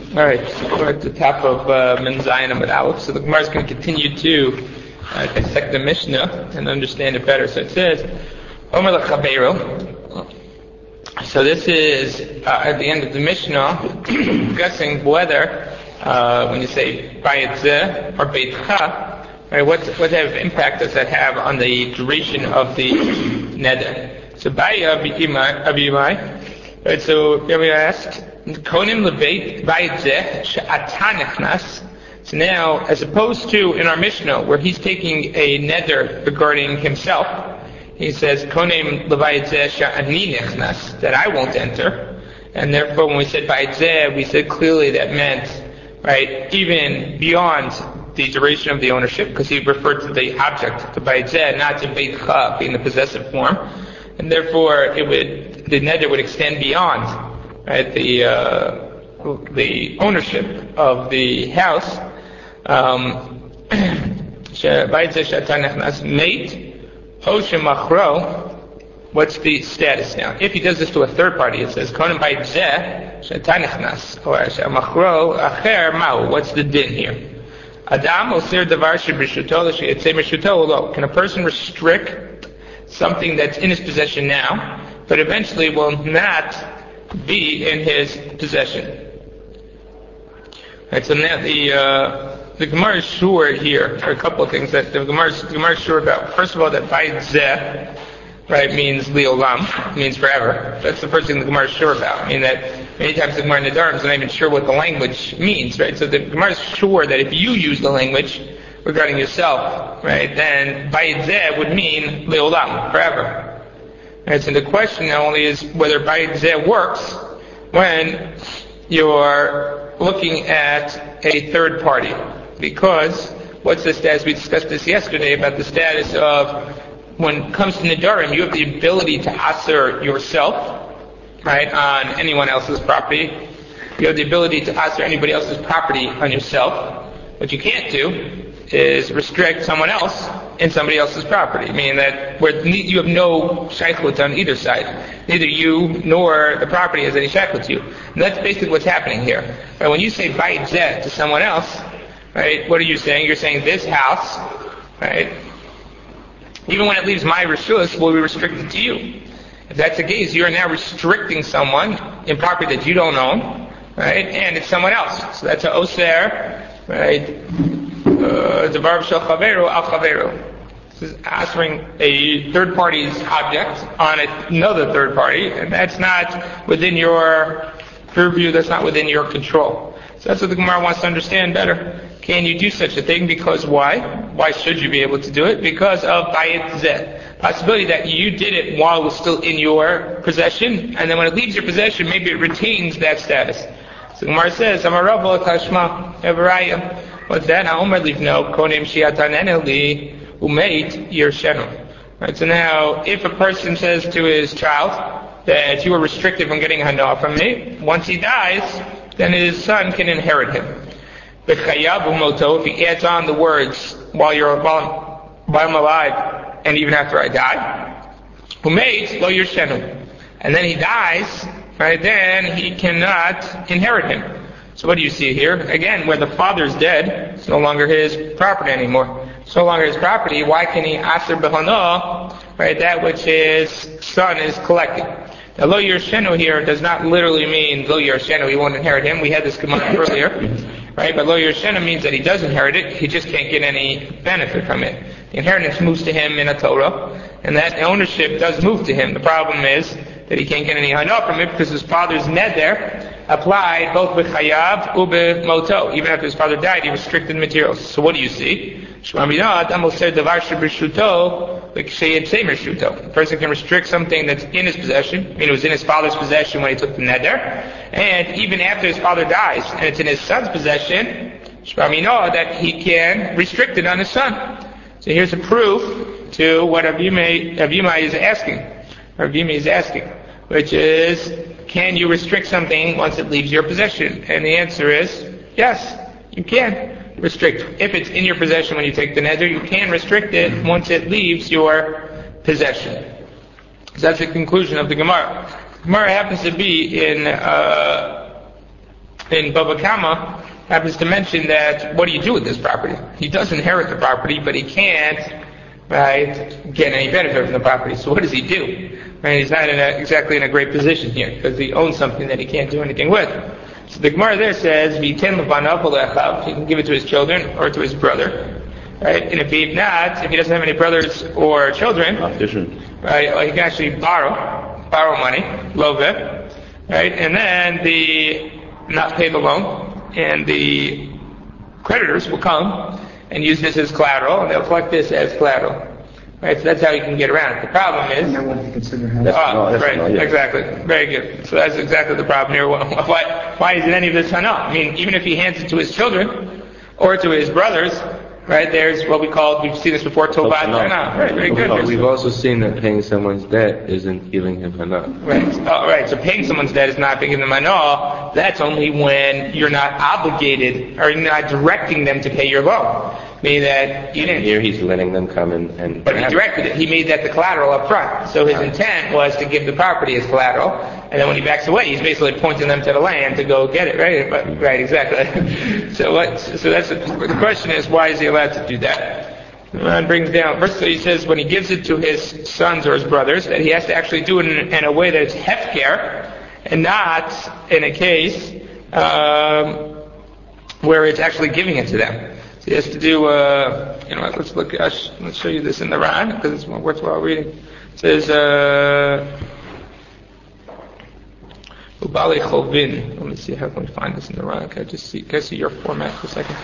All right, so we're at the top of Menzayin Amud Aleph. So the Gemara is going to continue to dissect the Mishnah and understand it better. So it says, Omer L'Chabeiro. So this is at the end of the Mishnah discussing whether when you say Bayit Zeh or Beitcha, right, what type of impact does that have on the duration of the neder? So Baya Abimai, right? So we asked. Konim lebeit zeh she'ata nechnas. So now, as opposed to in our Mishnah, where he's taking a neder regarding himself, he says, Konim lebeit zeh she'ani nechnas, that I won't enter. And therefore, when we said bayit zeh, we said clearly that meant, right, even beyond the duration of the ownership, because he referred to the object, to bayit zeh, not to beitcha, being the possessive form. And therefore, the neder would extend beyond, right, the ownership of the house. What's the status now? If he does this to a third party, it says Konim bayit zeh she'ata or machro acher ma'u. What's the din here? Adam osir davar sheb'rishuto l'she'etzei m'rishuto lo. Can a person restrict something that's in his possession now, but eventually will not be in his possession? Right, so now the Gemara is sure here. There are a couple of things that the Gemara is sure about. First of all, that bayit zeh, right, means li'olam, means forever. That's the first thing the Gemara is sure about. I mean that many times the Gemara in the Nedarim is not even sure what the language means, right? So the Gemara is sure that if you use the language regarding yourself, right, then bayit zeh would mean li'olam, forever. Right, so the question now only is whether bayit zeh works when you're looking at a third party. Because what's the status? We discussed this yesterday about the status of when it comes to Nedarim, you have the ability to aser yourself, right, on anyone else's property. You have the ability to aser anybody else's property on yourself. What you can't do is restrict someone else in somebody else's property, meaning that where you have no shaykhut on either side. Neither you nor the property has any shaykhut to you. And that's basically what's happening here. Right? When you say bayit zeh to someone else, right, what are you saying? You're saying this house, right, even when it leaves my rishus, will be restricted to you. If that's the case, you are now restricting someone in property that you don't own, right, and it's someone else. So that's a oser, right, Davar shel chaveru al chaveru. This is answering a third party's object on another third party, and that's not within your purview, that's not within your control. So that's what the Gemara wants to understand better. Can you do such a thing? Because why? Why should you be able to do it? Because of bayit zeh. Possibility that you did it while it was still in your possession, and then when it leaves your possession, maybe it retains that status. So the Gemara says, Amarav l'kashma evaraya. What's that? Omer livno konim shiataneneli umeit yershenu. Right. So now, if a person says to his child that you were restricted from getting hana from me, once he dies, then his son can inherit him. B'chayav umoto. If he adds on the words while I'm alive and even after I die, umeit lo yershenu, and then he dies, right? Then he cannot inherit him. So what do you see here? Again, where the father's dead, it's no longer his property anymore. It's no longer his property. Why can he aser b'hana, right, that which his son is collecting? Now, lo yershenu here does not literally mean lo yershenu, he won't inherit him. We had this Gemara earlier, right? But lo yershenu means that he does inherit it, he just can't get any benefit from it. The inheritance moves to him in a Torah, and that ownership does move to him. The problem is that he can't get any hana from it because his father's neder applied both with chayav ube moto. Even after his father died, he restricted materials. So what do you see? A person can restrict something that's in his possession. I mean, it was in his father's possession when he took the neder, and even after his father dies, and it's in his son's possession, that he can restrict it on his son. So here's a proof to what Avimai is asking. Ravimi is asking, which is, can you restrict something once it leaves your possession? And the answer is, yes, you can restrict. If it's in your possession when you take the neder, you can restrict it once it leaves your possession. So that's the conclusion of the Gemara. The Gemara happens to be in in Bava Kama happens to mention that what do you do with this property? He does inherit the property, but he can't, right, get any benefit from the property. So what does he do? Right, he's not exactly in a great position here because he owns something that he can't do anything with. So the Gemara there says, "V'yiten levanav v'lechav," he can give it to his children or to his brother, right? And if he doesn't have any brothers or children, right, well, he can actually borrow money, love it, right, and then not pay the loan, and the creditors will come and use this as collateral, and they'll collect this as collateral. Right, so that's how you can get around it. The problem is... And what do you consider exactly. Very good. So that's exactly the problem here. Why isn't any of this hana? I mean, even if he hands it to his children or to his brothers, right, there's what we've seen this before, tobat hana. Right, very good. We've also seen that paying someone's debt isn't giving him hana. Right, so paying someone's debt is not giving them hana. That's only when you're not obligated or you're not directing them to pay your loan. Meaning that you didn't. Here he's letting them come and but he directed it. He made that the collateral up front. So his intent was to give the property as collateral, and then when he backs away, he's basically pointing them to the land to go get it. Right, exactly. So that's the question is, why is he allowed to do that? And brings down. First, he says when he gives it to his sons or his brothers, that he has to actually do it in a way that it's hefker, and not in a case where it's actually giving it to them. He has to do, let's show you this in the Ran, because it's more worthwhile reading. It says, Ubali Chovin. Let me see how can we find this in the Ran. Can I see your format for a second?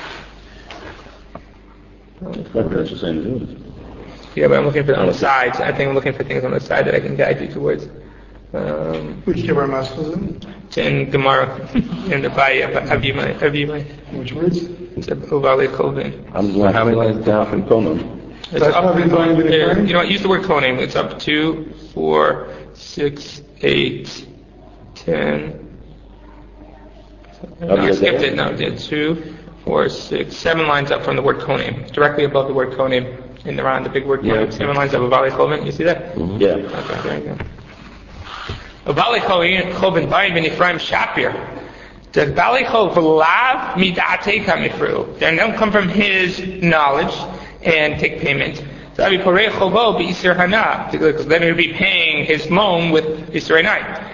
Yeah, but I'm looking for it on the sides. I think I'm looking for things on the side that I can guide you towards. Which Gemara was it? It's in Gemara, in the Avimai. Which words? It's Ubali Chovin. I'm going how many lines down from Konon? It's up, you know what, use the word konim. It's up 2, 4, 6, 8, 10. No, I skipped it. No, I did 2, 4, 6, 7 lines up from the word konim. Directly above the word konim in the round, the big word konim. 7 lines up, Ubali Chovin. You see that? Mm-hmm. Yeah. Okay, very good. Ubali Chovin, Bayin ben Ephraim Shapir. The Bali Chov lav midate kamifru. They don't come from his knowledge and take payment. So Abi Porei Chovo be'isir hana, because then he'll be paying his loan with isir hana.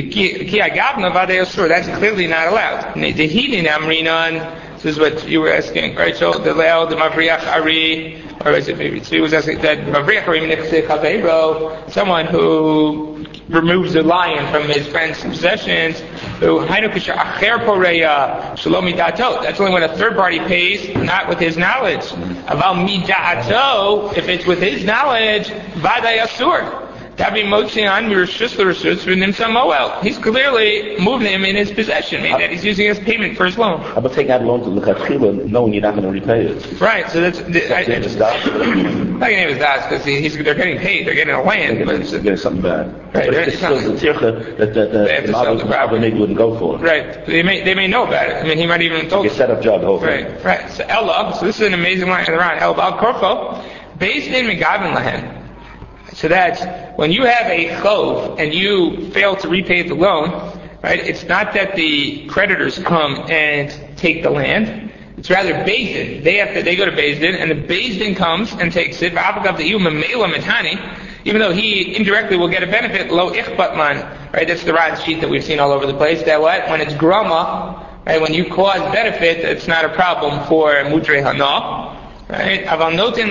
That's clearly not allowed. This is what you were asking, right? So the Leil, the Mavriach Ari, or is it maybe? So he was asking that Mavriach Ari, someone who removes the lion from his friend's possessions. That's only when a third party pays, not with his knowledge. If it's with his knowledge, Vaday Asur. He's clearly moving him in his possession, meaning that he's using his payment for his loan. I'm taking out loans to look at Chila, knowing you're not going to repay it. Right, so that's... not going to name his das, because they're getting paid, they're getting a land. They're getting something bad. Right, but it's still the tircha that the Mabba maybe wouldn't go for. Right, they may know about it. I mean, he might even told you. Set up job, the whole thing. Right. So Ella, so this is an amazing line in the round. El Bal Korfo, based in Megavin Lahem. So that when you have a chov and you fail to repay the loan, right? It's not that the creditors come and take the land. It's rather Beis Din. They go to Beis Din, and the Beis Din comes and takes it. Even though he indirectly will get a benefit, lo ichbat man, right? That's the Rod sheet that we've seen all over the place. That what? When it's grama, right? When you cause benefit, it's not a problem for mudre hana. Right? So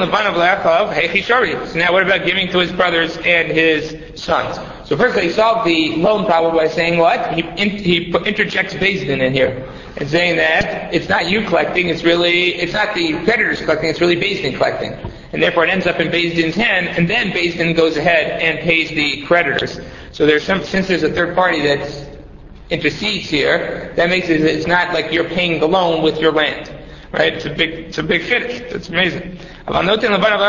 now what about giving to his brothers and his sons? So first he solved the loan problem by saying what? He interjects Beis Din in here. And saying that it's not you collecting, it's not the creditors collecting, it's really Beis Din collecting. And therefore it ends up in Beis Din's hand, and then Beis Din goes ahead and pays the creditors. So since there's a third party that intercedes here, that makes it's not like you're paying the loan with your land. Right? It's a big finish. It's amazing. Right? There's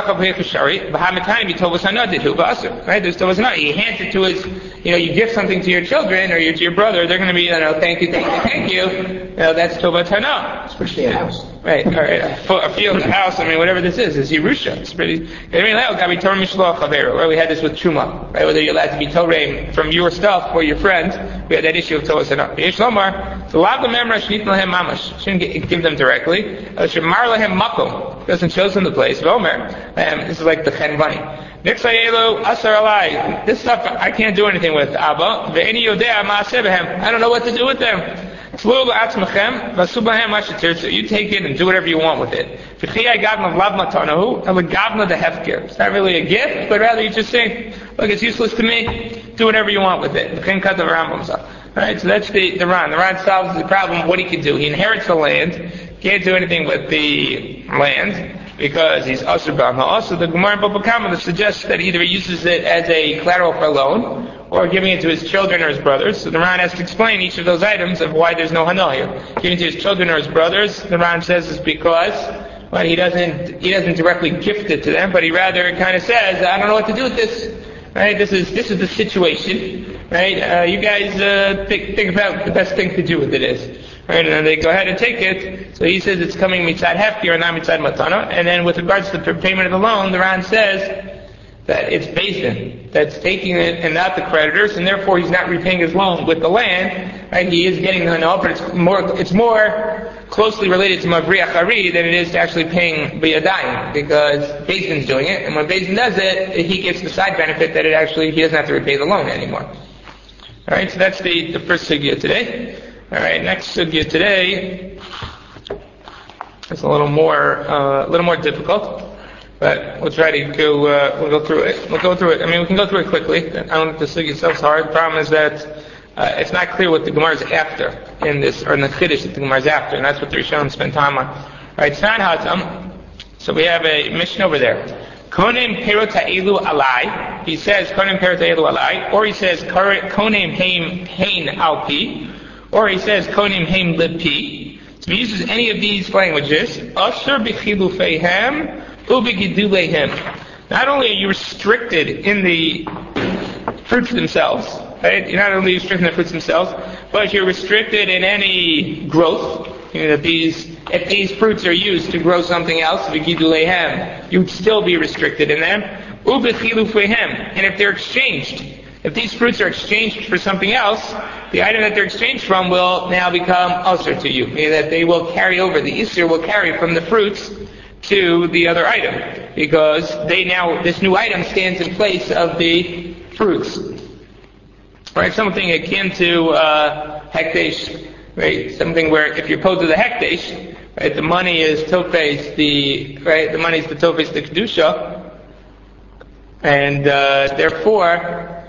Tovas. He hands it to his, you give something to your children or to your brother, they're going to be, thank you. That's Tovas Hana. Especially a house. right, or a field, a house, whatever this is Yerusha. It's pretty, where we had this with Truma, right, whether you're allowed to be Torah from your stuff or your friends, we had that issue of Torah Sanah. Yesh Lomar, so Lav Lememra Shnit Lahem Mamash, shouldn't give them directly, Shemar Lahem Makom, doesn't show them the place, Vomer, this is like the Chen Vani. This stuff I can't do anything with, Abba, I don't know what to do with them. So you take it and do whatever you want with it. It's not really a gift, but rather you just say, look, it's useless to me, do whatever you want with it. Alright, so that's the Ran. The Ran solves the problem of what he can do. He inherits the land, can't do anything with the land, because he's Asr B'Am Ha'asr. The Gemara in Bava Kama suggests that either he uses it as a collateral for a loan, or giving it to his children or his brothers. So the Ran has to explain each of those items of why there's no Hana here. Giving to his children or his brothers, the Ran says is because, well, he doesn't directly gift it to them, but he rather kind of says, I don't know what to do with this. Right? This is the situation. Right? You guys think about the best thing to do with it is. Right? And then they go ahead and take it. So he says it's coming mitzad hefker and not mitzad matana. And then with regards to the payment of the loan, the Ran says that it's Beis that's taking it and not the creditors, and therefore he's not repaying his loan with the land. Right? He is getting the hana, but it's more closely related to Mavriach Hari than it is to actually paying B'yadayim, because Beis Din's doing it, and when Beis Din does it, he gets the side benefit that he doesn't have to repay the loan anymore. Alright, so that's the first sugya today. Alright, next sugya today is a little more difficult, but we'll try to we'll go through it. We can go through it quickly. I don't think the sugya itself is hard. The problem is that it's not clear what the Gemara is after in this, or in the Chiddush that the Gemara is after, and that's what the Rishonim spend time on. Alright, Tzan Hatam. So we have a mission over there. Konem perot ha'elu alai. He says konem perot ha'elu alai, or he says konem hein al pi, or he says konem hein lipi. So he uses any of these languages. Asher b'chilufeihem u'b'giduleihem. Not only are you restricted in the fruits themselves, right? You're not only restricted in the fruits themselves, but you're restricted in any growth. If these fruits are used to grow something else, you'd still be restricted in them. And if they're exchanged, if these fruits are exchanged for something else, the item that they're exchanged from will now become usher to you, meaning that they will carry over, the isur will carry from the fruits to the other item, because this new item stands in place of the fruits. Right, something akin to hekdesh, right? Something where if you're opposed to the hekdesh, right, the money is tofes, the money is the tofes, the kedusha, and therefore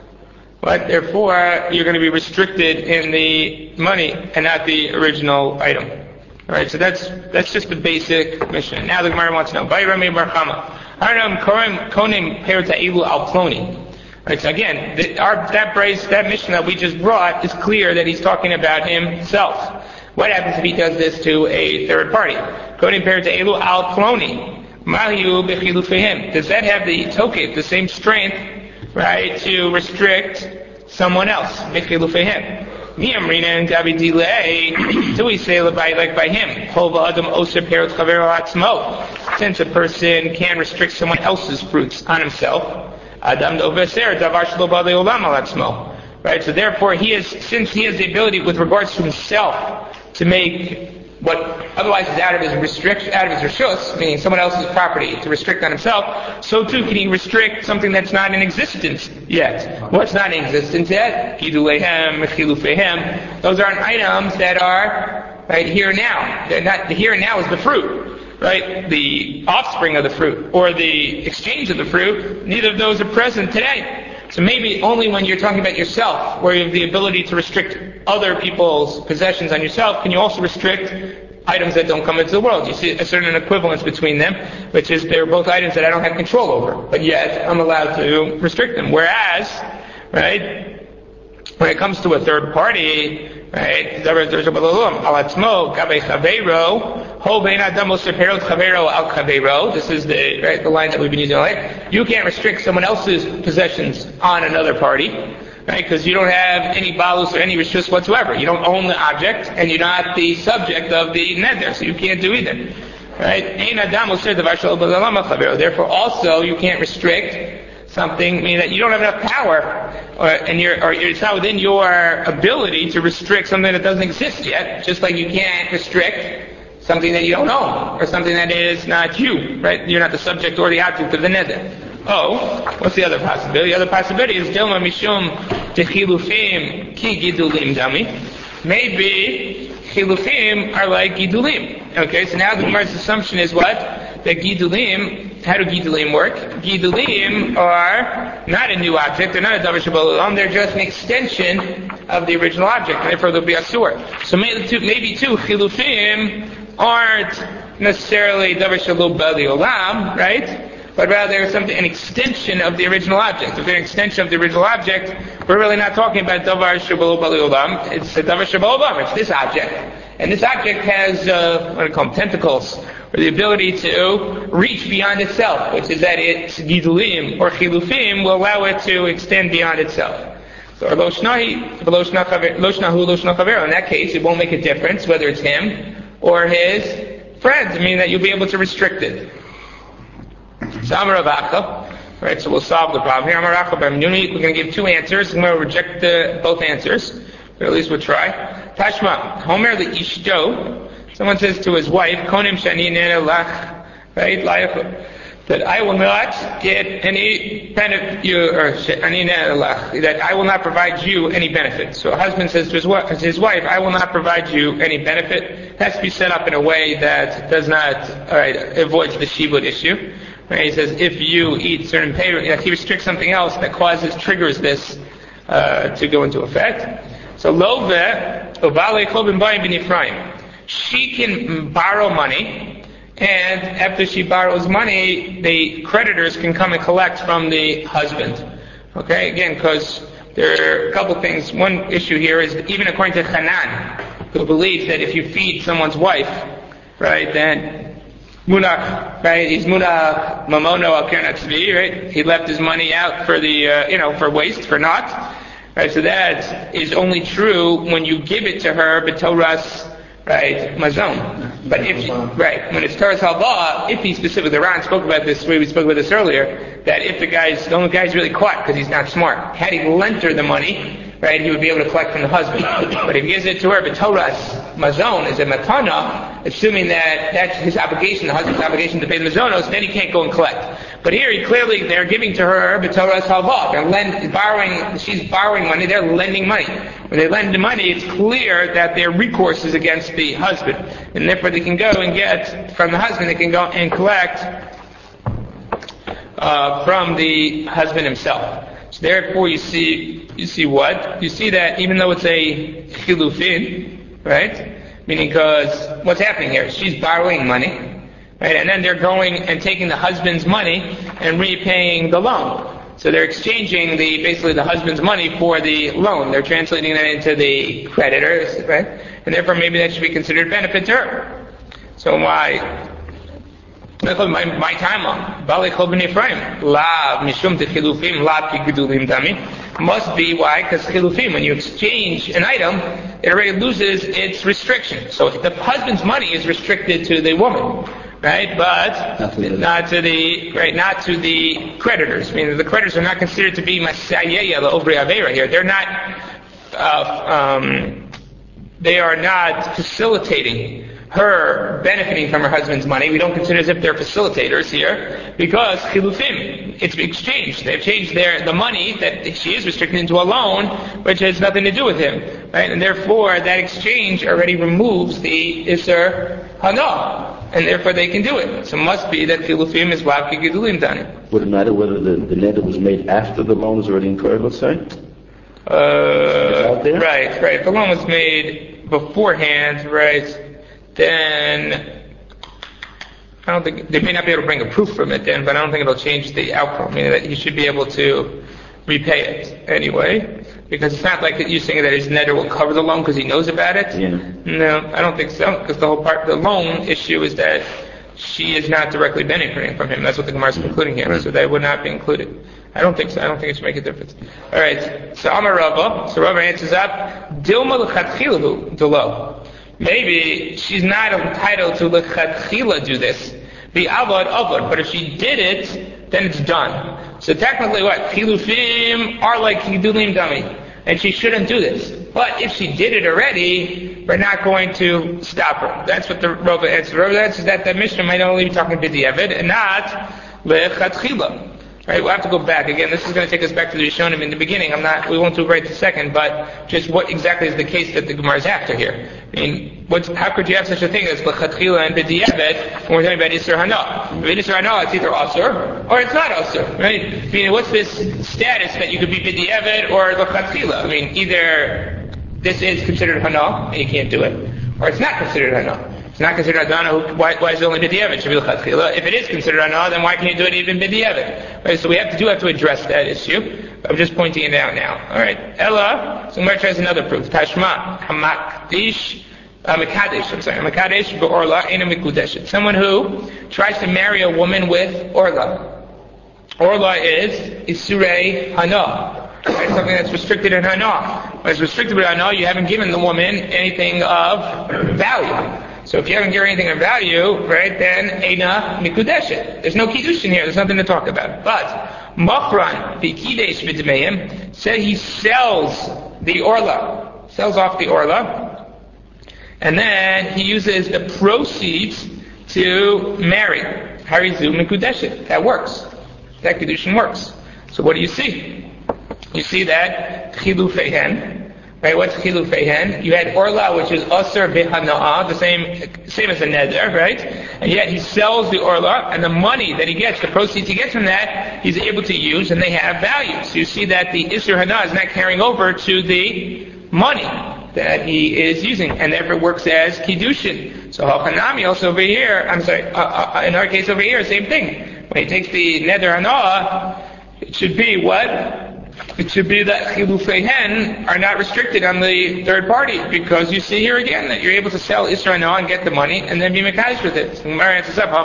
you're going to be restricted in the money and not the original item. All right, so that's just the basic mission. Now the Gemara wants to know. Vayrami bar Chama. Haranam konim perta ilu al ploni. Right, so again, that mission that we just brought is clear that he's talking about himself. What happens if he does this to a third party? Kodim perta ilu al ploni. Mahiu b'chilufehim. Does that have the tokef, the same strength, right, to restrict someone else? B'chilufehim. Niamrina and Gabi Dilei. Do we say like by him? Hova adam oser perot chavero atzmo. Since a person can restrict someone else's fruits on himself, Adam doveser davar shelo ba'alei olam al atzmo. Right. So therefore, since he has the ability with regards to himself to make what otherwise is out of his rishus, meaning someone else's property, to restrict on himself, so too can he restrict something that's not in existence yet. What's not in existence yet? Giduleihem, chilufeihem. Those aren't items that are right here and now. They're not. The here and now is the fruit. Right? The offspring of the fruit, or the exchange of the fruit, neither of those are present today. So maybe only when you're talking about yourself, where you have the ability to restrict other people's possessions on yourself, can you also restrict items that don't come into the world. You see a certain equivalence between them, which is they're both items that I don't have control over, but yet I'm allowed to restrict them. Whereas, right, when it comes to a third party, right, this is the line that we've been using all night. You can't restrict someone else's possessions on another party, right? Because you don't have any balus or any rishus whatsoever. You don't own the object, and you're not the subject of the neder, so you can't do either, right? Therefore, also you can't restrict something, meaning that you don't have enough power, or it's not within your ability to restrict something that doesn't exist yet. Just like you can't restrict something that you don't own, or something that is not you, right? You're not the subject or the object of the neder. Oh, what's the other possibility? The other possibility is Dilma Mishum Techilufim Ki Gidulim Dami. Maybe Chilufim are like Gidulim. Okay, so now the Gemara's assumption is what? That Gidulim, how do Gidulim work? Gidulim are not a new object, they're not a Davar Shabbat Olam, they're just an extension of the original object, and therefore they'll be Asur. So maybe too, Chilufim aren't necessarily Davar Shabbat Olam, right? But rather an extension of the original object. If they're an extension of the original object, we're really not talking about Davar Shabbat Olam. It's a Davar Shabbat Olam. It's this object. And this object has, what do you call them, tentacles, or the ability to reach beyond itself, which is that its Gidulim or Chilufim will allow it to extend beyond itself. So, in that case, it won't make a difference whether it's him or his friends, meaning that you'll be able to restrict it. Right, so we'll solve the problem here. We're going to give two answers. I'm going to reject both answers, but at least we'll try. Tashma, Homer the Ishto. Someone says to his wife, Konim Shani Nena Lach, right, that I will not get any benefit, that I will not provide you any benefit. So a husband says to his wife, I will not provide you any benefit. It has to be set up in a way that does not, avoids the shibud issue. Right? He says, if you eat certain pay, he restricts something else that triggers this to go into effect. So Love, Ovale Chobin Bayim bin Ephraim. She can borrow money, and after she borrows money, the creditors can come and collect from the husband. Okay, again, because there are a couple things. One issue here is that even according to Hanan, who believes that if you feed someone's wife, right, then Munach, right? He's Munach Mamono al Kernatzvi, right? He left his money out for for waste, for naught. Right? So that is only true when you give it to her, b'toras, right, mazon. But when it's Torah's halva, if he specifically, the Ran spoke about this, we spoke about this earlier, that if the only guy's really caught because he's not smart, had he lent her the money, right, he would be able to collect from the husband. But if he gives it to her, but Torah's mazon is a matana, assuming that that's his obligation, the husband's obligation to pay the mazonos, then he can't go and collect. But here, they're giving to her b'Torah's halva. She's borrowing money, they're lending money. When they lend the money, it's clear that their recourse is against the husband. And therefore they can go and get from the husband, they can go and collect from the husband himself. So therefore you see what? You see that even though it's a chilufin, right? Meaning because what's happening here? She's borrowing money. Right? And then they're going and taking the husband's money and repaying the loan. So they're exchanging basically the husband's money for the loan. They're translating that into the creditors, right? And therefore maybe that should be considered benefit to her. So why? My time on must be why? Because chilufim, when you exchange an item, it already loses its restriction. So the husband's money is restricted to the woman. Right, but not to the creditors. I mean, the creditors are not considered to be Masayeya, the Obri Avera here. They are not facilitating her benefiting from her husband's money. We don't consider as if they're facilitators here, because chilufim, it's exchanged. They've changed the money that she is restricted into a loan, which has nothing to do with him. Right? And therefore, that exchange already removes the Isser Hana. And therefore they can do it. So it must be that chilufim is wabki gidulim dani. Would it matter whether the neder was made after the loan is already incurred, let's say? Right. If the loan was made beforehand, right, then I don't think, they may not be able to bring a proof from it then, but I don't think it'll change the outcome, meaning that he should be able to repay it anyway. Because it's not like that you're saying that his neder will cover the loan because he knows about it. Yeah. No, I don't think so. Because the loan issue is that she is not directly benefiting from him. That's what the Gemara is concluding here. Right. So that would not be included. I don't think so. I don't think it should make a difference. All right. So Amar Rava. So Rava answers up. Dilma l'chatchilahu delo. Maybe she's not entitled to l'chatchila do this. The avad, but if she did it, then it's done. So technically, what chilufim are like chidulim dummy, and she shouldn't do this. But if she did it already, we're not going to stop her. That's what the Rava answers. Rava answers that the Mishnah might only be talking b'diavad and not lechatchila. Right, we'll have to go back again. This is going to take us back to the Rishonim in the beginning. We won't do it right this second, but just what exactly is the case that the Gemara is after here? I mean, how could you have such a thing as l'chatchila and b'diavad when we're talking about Isser Hana? If it's Isser Hana, it's either Asur or it's not Asur, right? I mean, what's this status that you could be b'diavad or l'chatchila? I mean, either this is considered Hana and you can't do it, or it's not considered Hana. It's not considered Hana, why is it only b'diavad? Should be l'chatchila. If it is considered Hana, then why can't you do it even b'diavad? Right, so we have to address that issue. I'm just pointing it out now. Alright. Ella, so Gemara tries another proof. Tashma, Makadesh be'orla ain't a mikudeshet. Someone who tries to marry a woman with orla. Orla is Isurei Hana. Right, something that's restricted in Hana. When it's restricted in Hana, you haven't given the woman anything of value. So if you haven't given anything of value, right, then Eina Mikudeshet. There's no Kiddush in here, there's nothing to talk about. But Machran, the Kidesh B'Dmeim, said he sells the Orla, sells off the Orla, and then he uses the proceeds to marry. Harizu Mikudeshet. That works. That Kiddushin works. So what do you see? You see that Chilufehen. Right, what's chilufehen? You had orla, which is asur b'hana'ah, the same as a neder, right? And yet he sells the orla, and the money that he gets, the proceeds he gets from that, he's able to use, and they have value. So you see that the isur hana is not carrying over to the money that he is using, and therefore works as kiddushin. So halchanami also over here, in our case over here, same thing. When he takes the neder hana, it should be what? It should be that chilufehen are not restricted on the third party, because you see here again that you're able to sell Isra Hana and get the money and then be mekadosh with it. So Gemara answers up,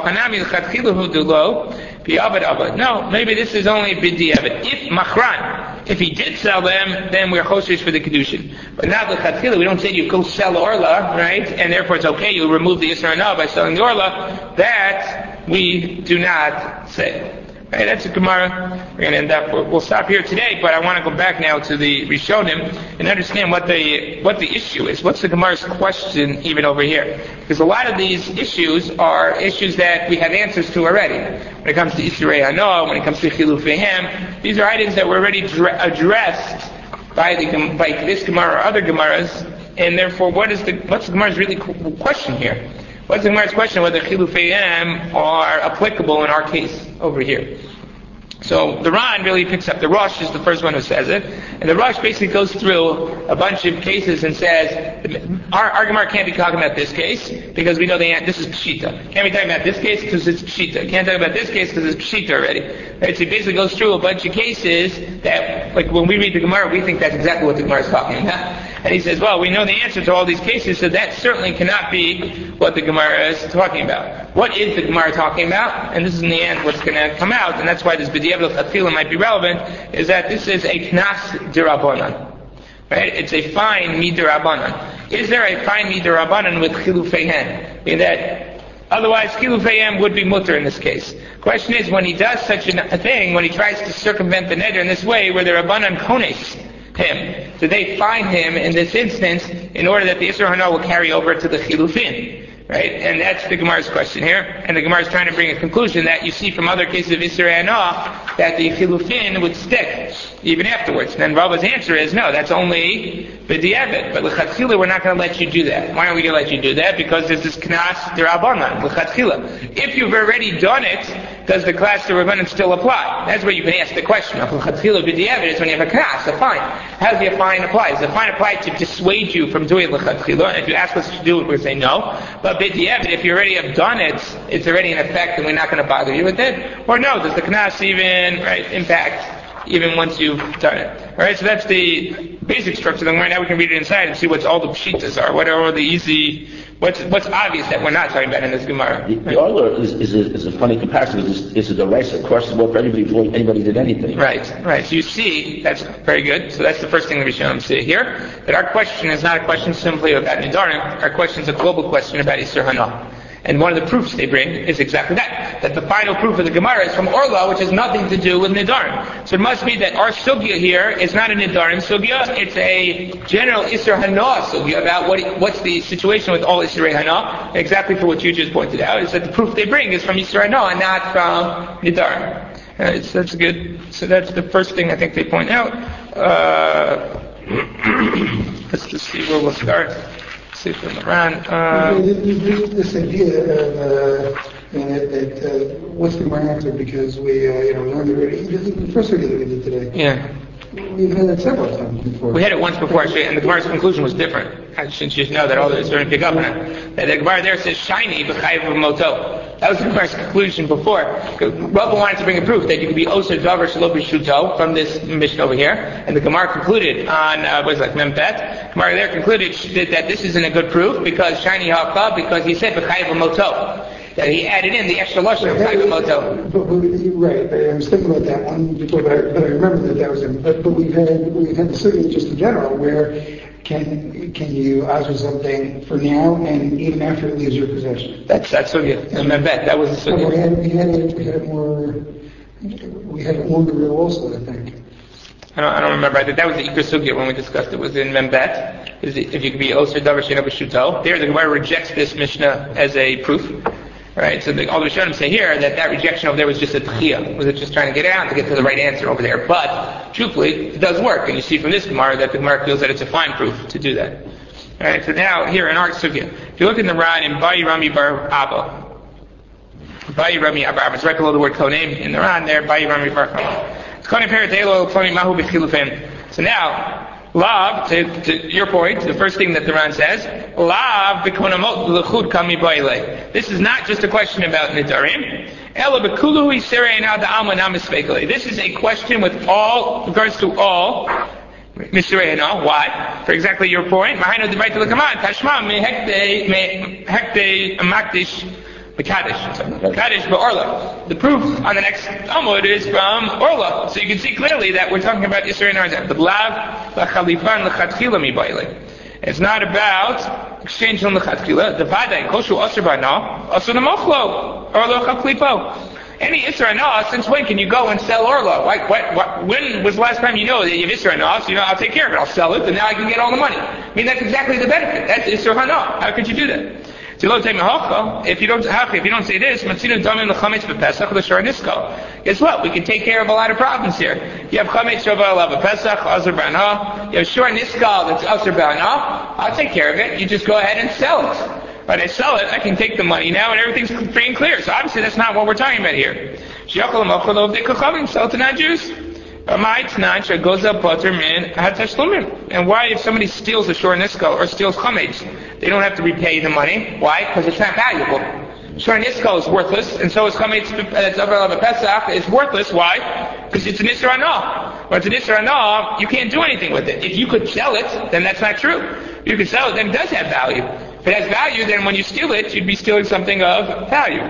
no, maybe this is only b'diavad. If machran, if he did sell them, then we're choshesh for the kedushin. But now the chatchila, we don't say you go sell orla, right? And therefore it's okay, you remove the Isra Hana by selling the orla. That we do not say. Right, that's a Gemara. We're going to end up. We'll stop here today, but I want to go back now to the Rishonim and understand what the issue is. What's the Gemara's question even over here? Because a lot of these issues are issues that we have answers to already. When it comes to Isrei Hana, when it comes to Chilufehem, these are items that were already addressed by this Gemara or other Gemaras, and therefore, what's the Gemara's really question here? What's the Gemara's question whether Chilufeim are applicable in our case over here? So the Ran really picks up. The Rosh is the first one who says it, and the Rosh basically goes through a bunch of cases and says our Gemara can't be talking about this case because we know this is Pshita. Can't be talking about this case because it's Pshita. Can't talk about this case because it's Pshita already. Right? So he basically goes through a bunch of cases that, like when we read the Gemara, we think that's exactly what the Gemara is talking about. And he says, well, we know the answer to all these cases, so that certainly cannot be what the Gemara is talking about. What is the Gemara talking about? And this is in the end what's going to come out, and that's why this b'diavad l'chatchila might be relevant, is that this is a knas d'Rabbanan. Right? It's a fine mid'Rabbanan. Is there a fine mid'Rabbanan with chilufeihen? Meaning that otherwise chilufeihen would be mutter in this case. Question is, when he does such a thing, when he tries to circumvent the neder in this way, where the Rabbanan kones him, do they find him in this instance in order that the Isra Hana will carry over to the Chilufin? Right? And that's the Gemara's question here. And the Gemara is trying to bring a conclusion that you see from other cases of Isra Hana that the Chilufin would stick even afterwards. And then Rava's answer is, no, that's only b'diavad. But l'chatchila, we're not going to let you do that. Why aren't we going to let you do that? Because there's this knas d'Rabbanan, l'chatchila. If you've already done it, does the knas d'Rabbanan still apply? That's where you can ask the question. L'chatchila b'diavad is when you have a knas, a fine. How does the fine apply? Does the fine apply to dissuade you from doing l'chatchila? And if you ask us to do it, we're going to say no. But b'diavad, if you already have done it, it's already in effect and we're not going to bother you with it. Or no, does the knas even impact even once you've done it? Alright, so that's the basic structure. Then right now we can read it inside and see what all the pshitas are. What are all the easy What's obvious that we're not talking about in this Gemara? The Orla is a funny comparison because this is the race across the board for everybody before anybody did anything. Right. So you see, that's very good. So that's the first thing that we should see here, that our question is not a question simply about Nidarim. Our question is a global question about Isser Hana. And one of the proofs they bring is exactly that the final proof of the Gemara is from Orla, which has nothing to do with Nidarim. So it must be that our sugya here is not a Nidarim sugya, it's a general Isser Hana sugya about what's the situation with all Isser Hana, exactly for what you just pointed out, is that the proof they bring is from Isser Hana and not from Nidarim. That's good. So that's the first thing I think they point out. Let's just see where we'll start. See from the Ran. This idea that what's the Gemara answer because we learned already. The first idea that we did today. Yeah. We've had it several times before. We had it once before actually, and the Gemara's conclusion was different. Since you know that all the starting to pick up on it. The Gemara there says shiny b'chayiv moto. That was the Gemara's conclusion before. Rabba wanted to bring a proof that you could be oser davar shelo b'shuto from this mission over here, and the Gemara concluded on Membet. Gemara there concluded that this isn't a good proof because shiny haka because he said b'chayiv moto. That he added in the extra lashon of b'chayiv moto. Right. I was thinking about that one before, but I remember that was in. But we've had the sugya just in general where. Can you ask for something for now and even after it leaves your possession? That's sugya. Membet. That was the sugya. We had it more real also, I think. I don't remember. I think that was the Iker Sugya when we discussed it. Was in Membet. If you could be Oser Davar Sheino B'Shuto. There, the Gemara rejects this Mishnah as a proof. Right? So all the Rishonim say here that rejection over there was just a tchiyah. Was it just trying to get out to get to the right answer over there? But, truthfully, it does work. And you see from this Gemara that the Gemara feels that it's a fine proof to do that. Alright, so now, here in our Sugya. If you look in the Ran in Bayi Rami Bar Abba. Bayi Rami Bar Abba. It's right below the word Konem in the Ran there. Bayi Rami Bar Abba. It's Konem Peretelo Ploni Mahu B'Chilufim. So now, Lav, to your point, the first thing that the Ran says, Lav b'konamot l'chud kami b'ilei. This is not just a question about Nidarim. Ela b'kulu yisirei na da'alma na misvekele. This is a question with regards to all Misirei na. Why? For exactly your point. Mahayno d'vayt l'kaman, tashma mehekte makdish Kaddish ba'orla. The proof on the next Amud is from Orla. So you can see clearly that we're talking about Yisrael and Arzan. But lav l'chalifan l'chatchila mi ba'ile. It's not about exchange on l'chatchila. The vaday koshu aser ba'na aser nemochlo orla chaklipo. Any Isra Nas, since when can you go and sell Orla? When was the last time you know that you have Isra Nas? I'll take care of it. I'll sell it, and now I can get all the money. I mean, that's exactly the benefit. That's Isra Hana. How could you do that? If you don't say this, guess what? We can take care of a lot of problems here. You have Chametz Shavuot Pesach, Aser B'Ana. You have Shor Niskal that's Aser B'Ana. I'll take care of it. You just go ahead and sell it. When I sell it, I can take the money now and everything's free and clear. So obviously that's not what we're talking about here. Sell to non-Jews. And why, if somebody steals a Shor Niskal or steals Chametz, they don't have to repay the money? Why? Because it's not valuable. Shor Niskal is worthless, and so is Chametz that's over of a Pesach is worthless. Why? Because it's an Isra Anah. When it's an Isra Anah, you can't do anything with it. If you could sell it, then that's not true. If you could sell it, then it does have value. If it has value, then when you steal it, you'd be stealing something of value.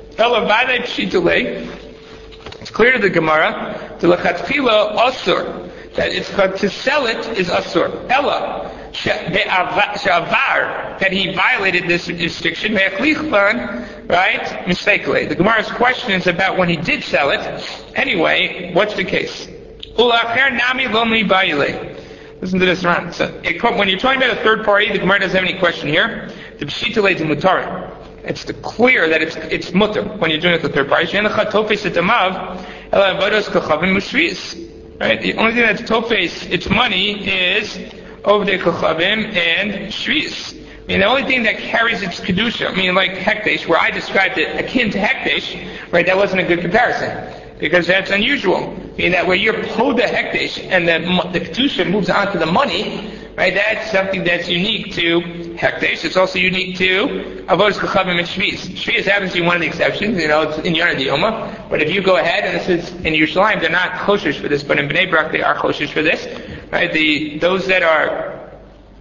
It's clear to the Gemara, to l'chatchila asur, that it's to sell it is asur. Ella, she'avar, that he violated this restriction, right? Mistakenly. The Gemara's question is about when he did sell it. Anyway, what's the case? Ulacher nami lomli ba'ilei. Listen to this, Ran. So, when you're talking about a third party, the Gemara doesn't have any question here. The pshita leads to mutarim. It's clear that it's mutter when you're doing it with third party. Right? The only thing that's tofes, its money, is over the kochavim and shvis. I mean, the only thing that carries its kedusha, I mean, like hekdesh, where I described it akin to hekdesh, right? That wasn't a good comparison because that's unusual. I mean, that where you're poda hekdesh and the kedusha moves on to the money. Right, that's something that's unique to Hekdesh. It's also unique to Avodas Kochavim and Shvis. Shvis happens to be one of the exceptions, it's in Yonah D'Yoma. But if you go ahead, and this is in Yerushalayim, they're not choshesh for this, but in Bnei Brak they are choshesh for this. Right, those that are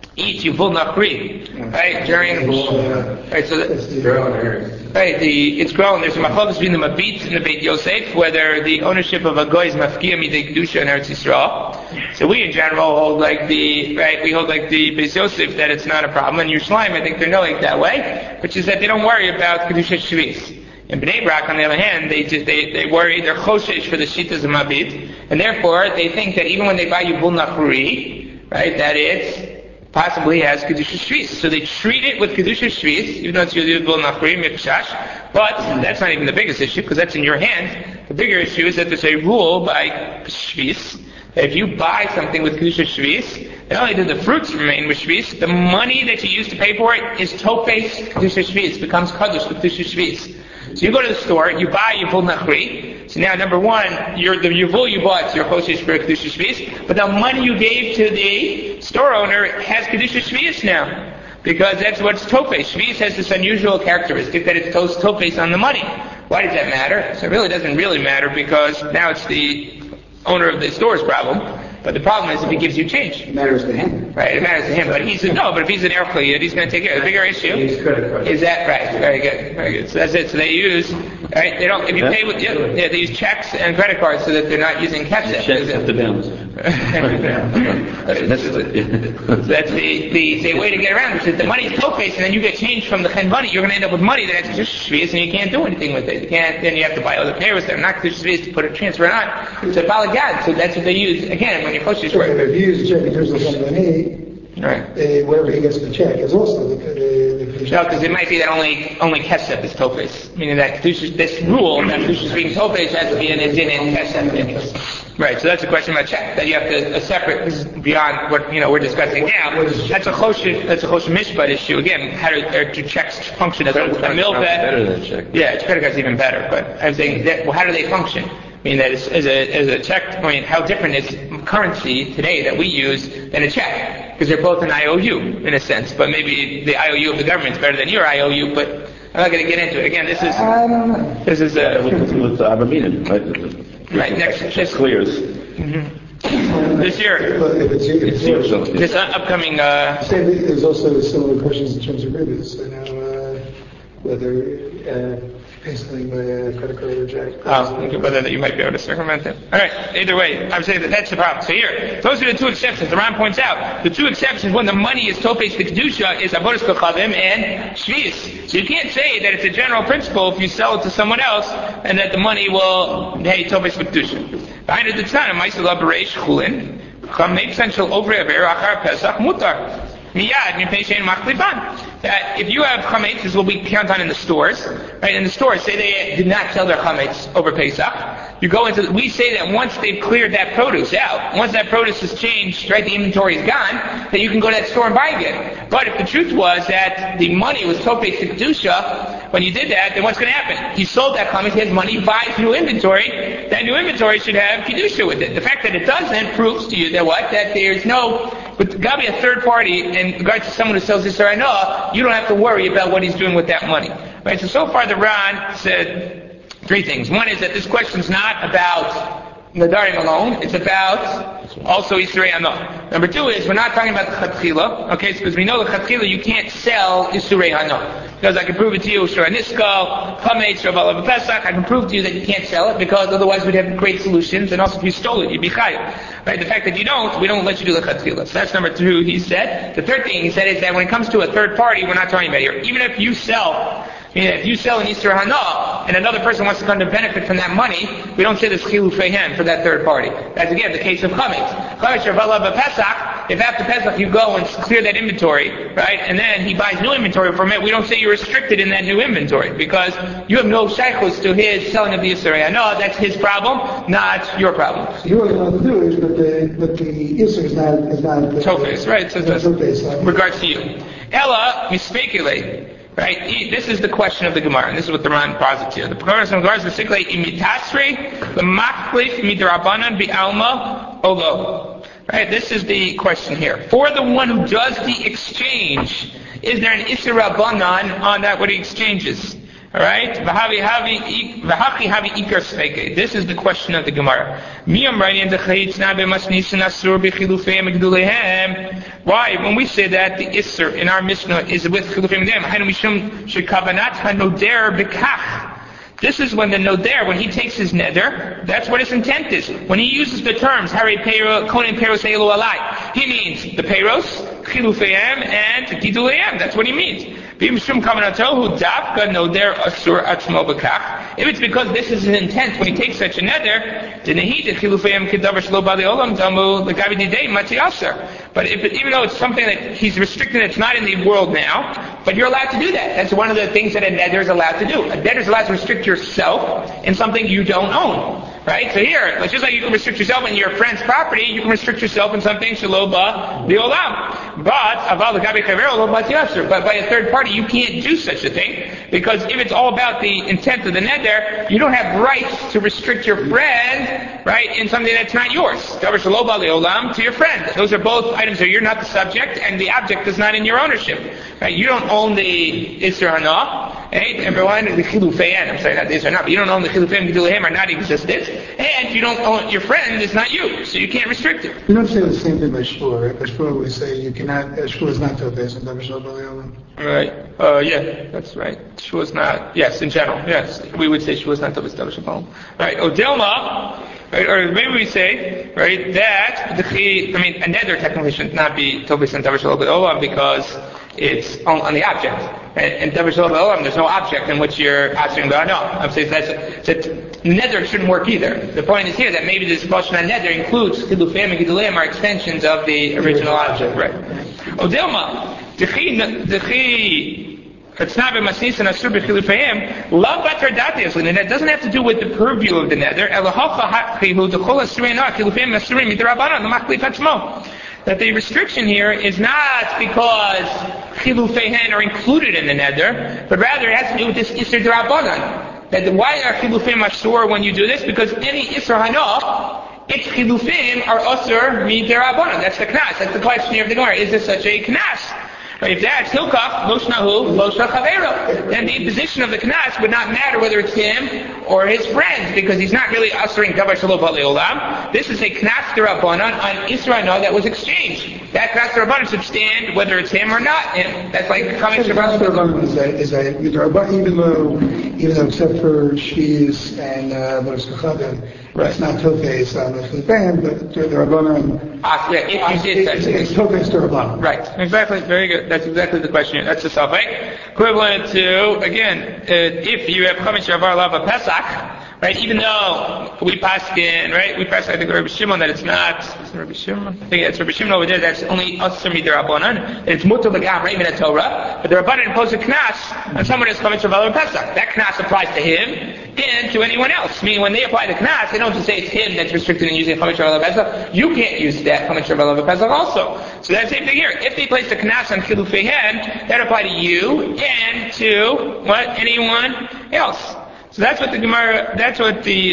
eat Yuvul Nachri, right? During, right, so It's grown earth. right, it's grown. There's a machlokes between the Mabit and the Beit Yosef, whether the ownership of a goy is mafkia midei kedusha in Eretz Yisrael. So we in general hold like the Beit Yosef that it's not a problem. And Yerushalayim, I think they're knowing that way, which is that they don't worry about kedusha shvis. In Bnei Brak, on the other hand, they worry, they're choshesh for the shitas of Mabit, and therefore they think that even when they buy Yuvul Nachri, right, that it possibly has Kedusha Shvis. So they treat it with Kedusha Shvis, even though it's Yuvul Nachri, Mikshach, but that's not even the biggest issue, because that's in your hands. The bigger issue is that there's a rule by Shvis, that if you buy something with Kedusha Shvis, not only do the fruits remain with Shvis, the money that you use to pay for it is Topes Kedusha Shvis, becomes Kaddish with Kedusha Shvis. So you go to the store, you buy Yuvul Nachri. So now, number one, the Yuvul you bought, your Choshesh for Kedusha Shvis, but the money you gave to the store owner has Kedusha Shvis now, because that's what's Topes. Shvis has this unusual characteristic that it's Topes on the money. Why does that matter? So it really doesn't really matter, because now it's the owner of the store's problem. But the problem is if he gives you change. It matters to him. Right, it matters to him. But but if he's an Erech Liyud, he's going to take care of it. The bigger issue is that, right, very good. So that's it. So they use, right, they don't, if you pay with, they use checks and credit cards so that they're not using Kesef. Checks have to balance. That's the way to get around it. Is that the money is Topes, and then you get change from the Chen money, you're going to end up with money that's just Shviz, and you can't do anything with it. Then you have to buy other payers that are not Shviz to put a transfer on. It's a balagad, so that's what they use. Again, when you're close to So if you use a check in terms of money, right. Whatever he gets for the check is also the No, because it might be that only Kesef is Topes, meaning that this rule that Kedusha is being Topes has to be in a din in Kesef. Right, so that's a question about check that you have to separate. This is beyond what we're discussing now. That's a choshen mishpat issue. Again, how do checks function as a milvet? Better than check. Yeah, credit card's even better. But I'm saying, how do they function? I mean, that as a check. I mean, how different is currency today that we use than a check? Because they're both an IOU in a sense, but maybe the IOU of the government is better than your IOU. But I'm not going to get into it. Again, this is. I don't know. This is with Abamina, right? right next. Just clears. This year, this upcoming. There's also similar questions in terms of ribis. So now whether basically by a credit card or check. Whether that you might be able to circumvent it. All right. Either way, I'm saying that's the problem. So here, those are the two exceptions. The Ram points out the two exceptions when the money is Topes the Kedusha is Avodas Kochavim and Shvis. So you can't say that it's a general principle if you sell it to someone else and that the money will Topes the Kedusha. Behind it, it's not a Ma'aseh Bereish Chulin. Chamei Shel Over Aver Achar Pesach Mutar. Miyad Mipei Machliban. That if you have chametz, this will be count on in the stores, right? In the stores, say they did not sell their chametz over Pesach. You go into, we say that once they've cleared that produce out, once that produce is changed, right, the inventory is gone, that you can go to that store and buy again. But if the truth was that the money was Topes to Kedusha, when you did that, then what's going to happen? He sold that chametz, he has money, he buys new inventory, that new inventory should have Kedusha with it. The fact that it doesn't proves to you that what? That there's no, with Gabi, a third party, in regards to someone who sells this or I know, you don't have to worry about what he's doing with that money. Right? So far the Ran said three things. One is that this question's not about Nadarim alone, it's about also Yisrei Hano. Number two is, we're not talking about the Chatchila, okay, because we know the Chatchila you can't sell Yisrei Hano. Because I can prove it to you, Shura Nisko, Chametz, Rav Pesach, I can prove to you that you can't sell it, because otherwise we'd have great solutions, and also if you stole it, you'd be chayav. Right? The fact that you don't, we don't let you do the Chatchila. So that's number two, he said. The third thing he said is that when it comes to a third party, we're not talking about here. Even if you sell, if you sell an Yisrei Hana, and another person wants to come to benefit from that money, we don't say this chilufei hen for that third party. That's again the case of chametz. Chametz Rav Pesach, if after Pesach you go and clear that inventory, right, and then he buys new inventory from it, we don't say you're restricted in that new inventory, because you have no shaykhus to his selling of the Yisrei Hana. That's his problem, not your problem. So you what you want to do is, but the Yisrei is not Topes, right? So that's regards to you. Ella, we speculate. Right? This is the question of the Gemara, and this is what the Ran posits here. The question of the Gemara is basically imitasri l'machlif midrabanan bi'alma olo. Right? This is the question here. For the one who does the exchange, is there an Isser Rabbanan on that what he exchanges? All right? This is the question of the Gemara. Why? When we say that the Isser in our Mishnah is with Chilufim Dem, this is when the noder, when he takes his neder, that's what his intent is. When he uses the terms, Hari Peiro, Kohen Peiros Eilu Alai, he means the Peiros, Chilufeim, and Giduleim. That's what he means. If it's because this is his intent when he takes such a neder, but even though it's something that he's restricted, it's not in the world now, but you're allowed to do that. That's one of the things that a neder is allowed to do. A neder is allowed to restrict yourself in something you don't own. Right? So here, it's just like you can restrict yourself in your friend's property, you can restrict yourself in something shaloba biolam. But by a third party, you can't do such a thing, because if it's all about the intent of the neder, you don't have rights to restrict your friend, right, in something that's not yours. To your friend. Those are both items that you're not the subject, and the object is not in your ownership. Right? You don't own the Isser Hana, right? Everyone, the Chilufein, I'm sorry, not the Isser Hana, but you don't own the Chilufein, Giduleim are not existent. And you don't own, your friend is not you, so you can't restrict it. You don't say the same thing by Shvur, right? By Shvur we say you cannot, Shvur is not Tobes and Davar Shalom B'Le'olam. Right. Yeah, that's right. Shvur is not, yes, in general, yes. We would say Shvur is not Tobes Davar Shalom. Right. Odelma, right, or maybe we say, right, that a neder technically should not be Tobes and Davar Shalom B'Le'olam because it's on the object. And Davar Shalom B'Le'olam, there's no object in which you're asking about. No, I'm saying that neder shouldn't work either. The point is here that maybe this discussion on neder includes Chilufim and Giduleim are extensions of the original object. Right. Odelma, it's not and it doesn't have to do with the purview of the neder. That the restriction here is not because Chilufeihen are included in the neder, but rather it has to do with this Isser D'Rabbanan. That why are Chilufim Asur when you do this? Because any Isser Hana, its Chilufim are Asur Mi D'Rabbanan. That's the Knas. That's the question here of the Gemara. Is there such a Knas? But if that's Hilkach, Loshnahu, Loshna Chavero, then the position of the Knas would not matter whether it's him or his friends, because he's not really ushering Davar Shalom B'Le'olam. This is a Knas D'Rabbanan on Israel that was exchanged. That Knas D'Rabbanan should stand whether it's him or not him. That's like coming to Knas D'Rabbanan is a Midrabbanan, even though except for Shvius and Losh Kachavim, it's not Tofes on the Chilufim, but the Rabbanan. If you did such a thing. It's Tofes to Rabbanan. Right. Exactly. Very good. That's exactly the question. That's the Safek. Equivalent to, again, if you have Chametz Shavar Lava Pesach, right, even though we pass in, right, I think Rabbi Shimon that it's not, is it Rabbi Shimon? I think it's Rabbi Shimon over there, that's only Asr Midar Rabbanan, it's Mutter L'Gam, right, in the Torah, but the Rabbanan imposed a Knas on someone who's Chametz Shavar Lava Pesach. That Knas applies to him and to anyone else. Meaning when they apply the Knas, they don't just say it's him that's restricted in using Chametz Shavar Lava Pesach. You can't use that Chametz Shavar Lava Pesach also. So that's the same thing here. If they place the Knas on Chilufeihen, that apply to you and to anyone else. So that's what the Gemara. That's what the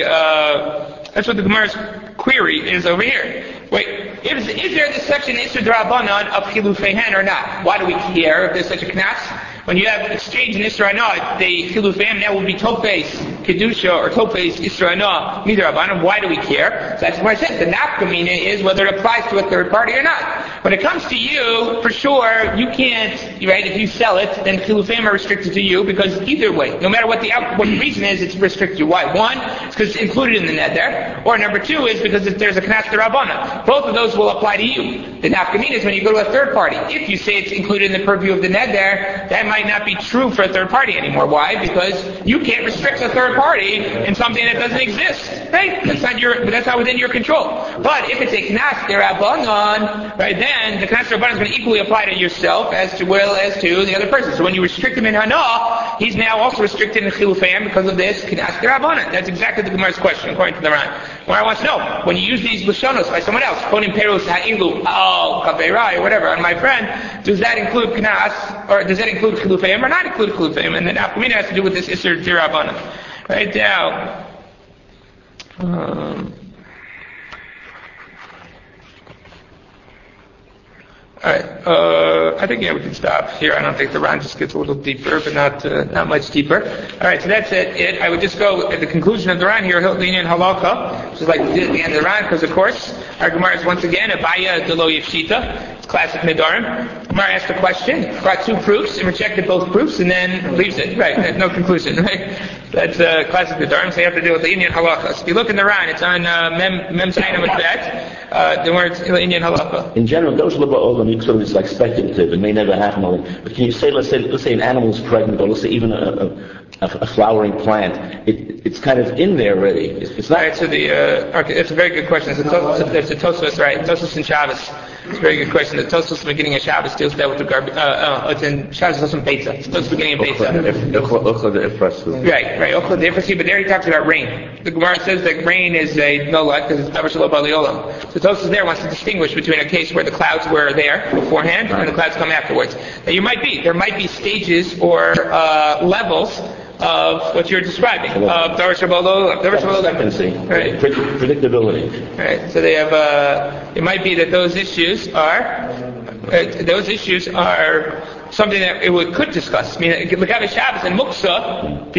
Gemara's query is over here. Wait, is there this section Isser D'Rabbanan of Chilufeihen or not? Why do we care if there's such a Knas? When you have exchange in Isra Hana, the Chilufim now will be Topes Kedusha or Topes Isra Hana Midrabanan. Why do we care? So that's what I said. The nafkamina is whether it applies to a third party or not. When it comes to you, for sure, you can't, right, if you sell it, then Chilufim are restricted to you because either way, no matter what the reason is, it's restricted to you. Why? One, it's because it's included in the neder, or number two is because there's a Knas D'Rabbanan. Both of those will apply to you. The nafkamina is when you go to a third party. If you say it's included in the purview of the neder, that might not be true for a third party anymore. Why? Because you can't restrict a third party in something that doesn't exist. Right? That's not within your control. But if it's a Knas D'Rabbanan, right, then the Knas D'Rabbanan is going to equally apply to yourself as to the other person. So when you restrict him in Hana, he's now also restricted in Chilufim because of this Knas D'Rabbanan. That's exactly the Gemara's question, according to the Ran. Where I want to know, when you use these Lashonos by someone else, Konim Peros Ha'ilu, Kaverai, or whatever, on my friend, does that include Knas, or does that include Chilufim, or not include Chilufim? And then Afkamina has to do with this Isser D'Rabbanan. Right now, Alright, I think we can stop here. I don't think the Ran just gets a little deeper, but not much deeper. Alright, so that's it. I would just go at the conclusion of the Ran here, Hiltinian Halakha, which is like the end of the Ran, because of course, our Gemara is once again, Abaya Delo Yefshita. It's classic Nedarim. Gemara asked a question, brought two proofs, and rejected both proofs, and then leaves it. Right, no conclusion, right? That's classic Nedarim, so you have to deal with the Indian Halakha. So if you look in the Ran, it's on Mem Zayin with that, the words Indian Halakha. In general, those Olam, you sort of, it's like speculative. It may never happen. But can you say, let's say an animal is pregnant, or let's say even a flowering plant, it's kind of in there already. It's not. Right, so okay, that's a very good question. There's a Tosfos, right? Tosfos in Shabbos. It's a very good question. The Tosfos in the beginning of Shabbos deals with that with the garbage. It's in Shabbos, it's in Beitza. It's Tosfos beginning of Beitza. Right. Ochla de Efrasi, but there he talks about rain. The Gemara says that rain is a nolat because it's Davar Shelo Bali Olam. So Tosfos there wants to distinguish between a case where the clouds were there beforehand and the clouds come afterwards. Now there might be stages or levels of what you're describing, of Davar Shelo Olam. Right. Predictability. Right. So they have. It might be that those issues are something that it could discuss. I mean, Legabe Shabbos and Muksa,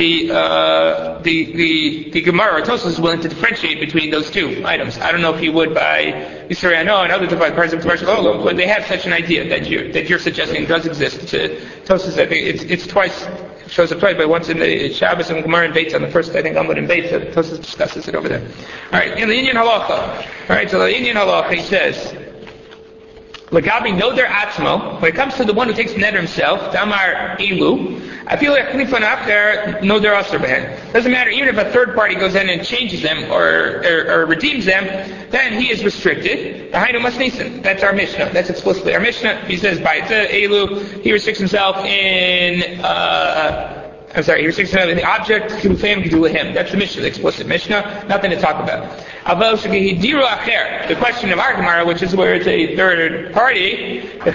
the Gemara or Tosfos is willing to differentiate between those two items. I don't know if you would by Yisrael and others by parts of Davar Shelo Olam, but they have such an idea that you're suggesting does exist. Tosfos, I think it's twice. Shows up twice, but once in the Shabbos and Gemara in Beitza, on the first, I think, Amud in Beitza, Tosfos discusses it over there. Alright, in the Indian Halacha. Alright, so the Indian Halacha, he says, Lagabi Noder Atzmo, when it comes to the one who takes Neder himself, Damar Elu, I feel like Knifan after Noder Aser Behen. Doesn't matter, even if a third party goes in and changes them or redeems them, then he is restricted. Hainu Masnisan. That's our Mishnah. That's explicitly our Mishnah. He says, Baita Elu, he restricts himself in, he restricts himself in the object, Kilufim Gedulahim. That's the Mishnah, the explicit Mishnah. Nothing to talk about. The question of our Gemara, which is where it's a third party, so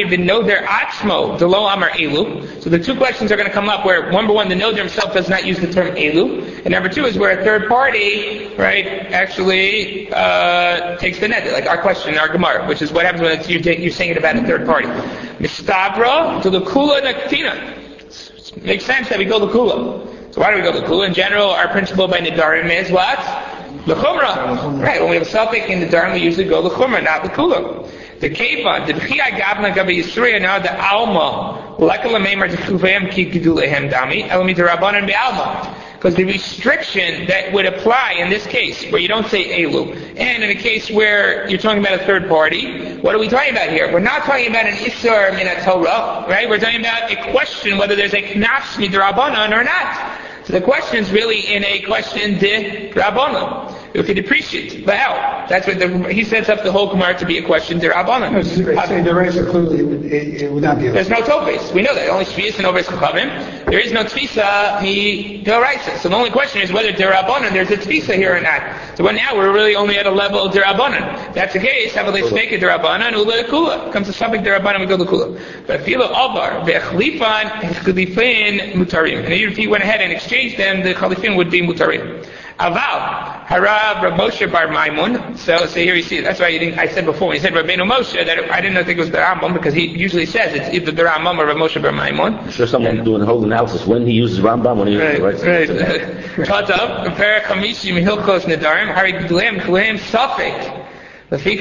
the two questions are going to come up where, number one, the Noder himself does not use the term Elu, and number two is where a third party, right, actually takes the Neder, like our question in our Gemara, which is what happens when you're saying it about a third party. Mistabra to the Kula Naktina. Makes sense that we go the Kula. So why do we go the Kula? In general, our principle by Nedarim is what? The Chumrah. Right, when we have a Safek in the Dharma, we usually go the Chumrah, not the Kula. The Keva, the B'chiyah Gavna Gabi Yisrael, now the Alma, Lekala Meimer T'chuvayim Ki Gedulehem Dami, Elamit Rabbanan Be'alma. Because the restriction that would apply in this case, where you don't say Elu, and in a case where you're talking about a third party, what are we talking about here? We're not talking about an Isser min Torah, right? We're talking about a question whether there's a Knas Midrabanan or not. So the question is really in a question de Rabbanan. You could appreciate the how. That's what he sets up the whole Gemara to be a question de Rabbanan. No, the Raisa clearly it would not be. There's no Tofes. We know that. Only Shvius and Oves Chavim. There is no Tfisa mi de Raisa. So the only question is whether de Rabbanan there's a Tfisa here or not. So now we're really only at a level of de Rabbanan. That's the case. Have a leismeke de Rabbanan ule kula. Comes to something de Rabbanan we go to kula. But filo avar ve'chlifan chalifin mutarim. And even if he went ahead and exchanged them, the chalifin would be mutarim. Aval, Harav Rav Moshe Bar Maimun. So here you see, that's why I said before, when he said Rabbeinu Moshe, that I didn't think it was the Rambam, because he usually says it's either the Rambam or Rav Moshe Bar Maimun. I'm sure someone doing the whole analysis when he uses Rambam, when he uses right. Chatav, Perek Hamishim Hilchos Nedarim, Hari Gdulim, Kulim Safek. So the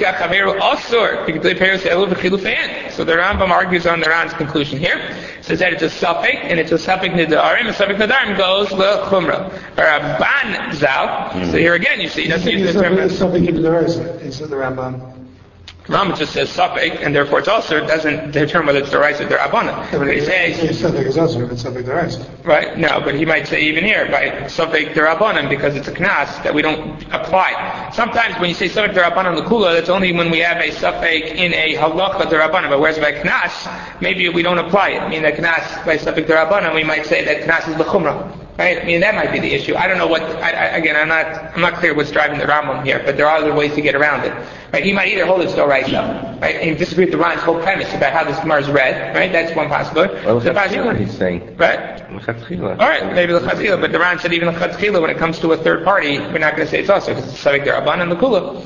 Rambam argues on the Ran's conclusion here. Says that it's a suffix, and it's a suffix Nedarim, and suffix Nedarim goes L'chumra. Or a ban zal. So here again, you see, he doesn't use the term. Suffix Nedarim is the Rambam. Rambam just says suffix, and therefore it's also, it doesn't determine whether it's the Raisa or the Rabbanan. But he says suffix is also if it's suffix the Raisa. Right, no, but he might say even here, by suffix the Rabbanan, because it's a knas that we don't apply. Sometimes when you say suffix the Rabbanan l'kula, that's only when we have a suffix in a halacha the Rabbanan, but whereas by knas, maybe we don't apply it. I mean, the knas, by suffix the Rabbanan, we might say that knas is l'chumra. Right? I mean, that might be the issue. I don't know what, again, I'm not clear what's driving the Rambam here, but there are other ways to get around it. Right? He might either hold it still right now, right? And disagree with the Ran's whole premise about how this Gemara is read, right? That's one possibility. Well, he's saying. Right? Alright, maybe the L'chatchila, but the Ran said even the L'chatchila, when it comes to a third party, we're not going to say it's also, because it's Savik Deraban and the Kula.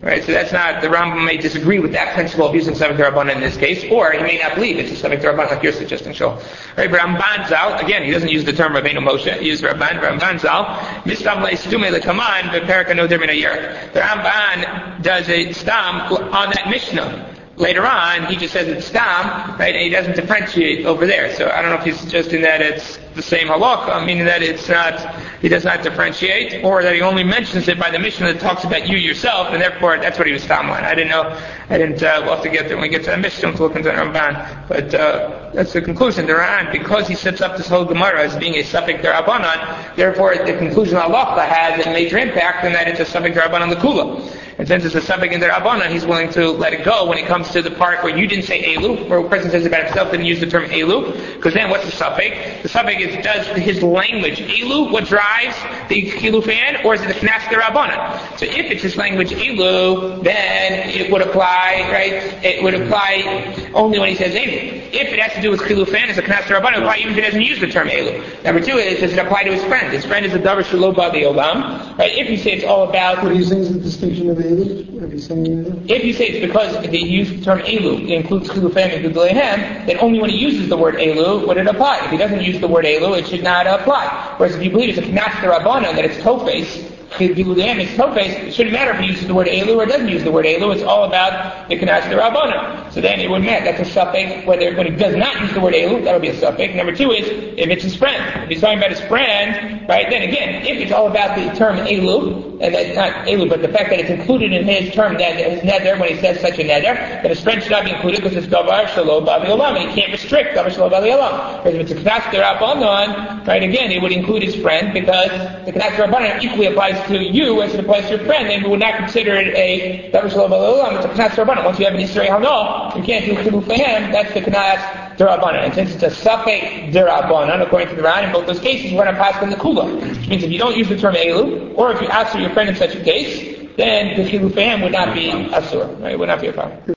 Right, so that's not, the Rambam may disagree with that principle of using Safek D'Rabbanan in this case, or he may not believe it's a Safek D'Rabbanan like you're suggesting, Shul. Right, but Ramban Zal, again, he doesn't use the term Rabbeinu Moshe, he uses Ramban Zal, Mistam Le'Stume Le'Kaman, Be'Perek Anodir Min HaYerek. The Ramban does a stam on that Mishnah. Later on, he just says it's stam, right, and he doesn't differentiate over there. So I don't know if he's suggesting that it's the same halakha, meaning that it's not, he does not differentiate, or that he only mentions it by the Mishnah that talks about you yourself, and therefore that's what he was stam on. I didn't know, we'll have to get there when we get to the Mishnah to look into the Ramban. But that's the conclusion. The Ramban, because he sets up this whole Gemara as being a Safek D'Rabbanan, therefore the conclusion of halakha has a major impact in that it's a Safek D'Rabbanan L'Kula. And since it's a Safek in D'Rabbanan, he's willing to let it go when it comes to the part where you didn't say Elu, where a person says about himself didn't use the term Elu, because then what's the Safek? The Safek is, does his language Elu what drives the Chilufan, or is it the Knas D'Rabbanan? So if it's his language Elu, then it would apply, right? It would apply only when he says Elu. If it has to do with Chilufan, it's a Knas D'Rabbanan, it would apply even if he doesn't use the term Elu. Number two is, does it apply to his friend? His friend is a Davar Shelo Ba'di Olam, right? If you say it's all about... What do you think is the distinction of Elu? Have you seen Elu? If you say it's because they use the term Elu, it includes Chilufan and Gudleihem, then only when he uses the word Elu would it apply. If he doesn't use the word Elu, it should not apply. Whereas if you believe it's a Knas D'Rabbanan, that it's Tofes, Gudleihem is Tofes, it shouldn't matter if he uses the word Elu or doesn't use the word Elu, it's all about the Knas D'Rabbanan. So then it wouldn't matter. That's a Safek, whether when he does not use the word Elu, that would be a Safek. Number two is, if it's his friend. If he's talking about his friend, right, then again, if it's all about the term Elu, and that's not Elu, but the fact that it's included in his term, his neder, when he says such a neder, then his friend should not be included because it's Davar Shelo Ba'di Olam, and he can't restrict Davar Shelo Ba'di Olam. Whereas if it's a Knas D'Rabbanan, right, again, it would include his friend because the Knas D'Rabbanan equally applies to you as it applies to your friend, and we would not consider it a Davar Shelo Ba'di Olam, it's a Knas D'Rabbanan. Once you have an Yisrei Hano, you can't do Chiluf for him, that's the Knas D'Rabbanan. And since it's a Safek D'Rabbanan, according to the Ran, in both those cases, we're going to pass on the Kula. Which means if you don't use the term Elu, or if you ask for your friend in such a case, then the Chiluf for him would not be Asur, right? It would not be a problem.